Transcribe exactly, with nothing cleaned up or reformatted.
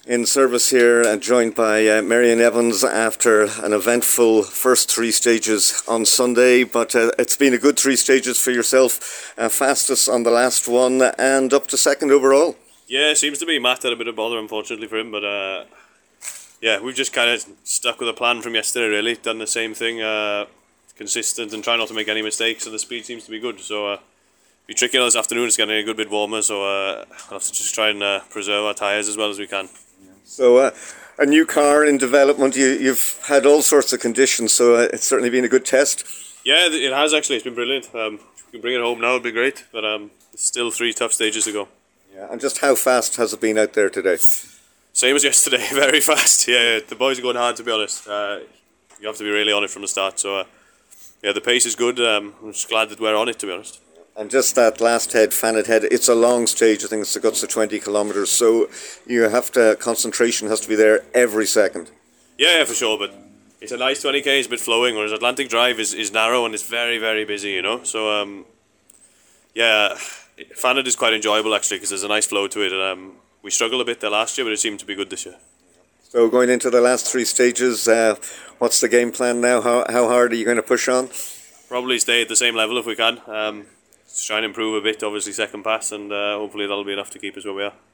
in service here and joined by uh, Marion Evans after an eventful first three stages on Sunday, but uh, it's been a good three stages for yourself, uh, fastest on the last one and up to second overall. Yeah, it seems to be. Matt had a bit of bother unfortunately for him, but uh, yeah, we've just kind of stuck with a plan from yesterday really, done the same thing, uh, consistent and try not to make any mistakes, and the speed seems to be good, so uh, be tricky on this afternoon. It's getting a good bit warmer, so uh, I'll have to just try and uh, preserve our tyres as well as we can. So uh, a new car in development, you, you've had all sorts of conditions, so uh, it's certainly been a good test. Yeah, it has actually, it's been brilliant. Um, if we can bring it home now, it'd be great, but um, it's still three tough stages to go. Yeah, and just how fast has it been out there today? Same as yesterday, very fast. Yeah, yeah, the boys are going hard, to be honest. Uh, you have to be really on it from the start, so uh, yeah, the pace is good. Um, I'm just glad that we're on it, to be honest. And just that last head, Fannet Head, it's a long stage. I think it's the guts of twenty kilometres. So you have to, concentration has to be there every second. Yeah, yeah, for sure. But it's a nice twenty k, it's a bit flowing, whereas Atlantic Drive is, is narrow and it's very, very busy, you know. So, um, yeah, Fannet is quite enjoyable actually because there's a nice flow to it. And um, we struggled a bit there last year, but it seemed to be good this year. So going into the last three stages, uh, what's the game plan now? How, how hard are you going to push on? Probably stay at the same level if we can. Um, Try and improve a bit, obviously second pass, and uh, hopefully that'll be enough to keep us where we are.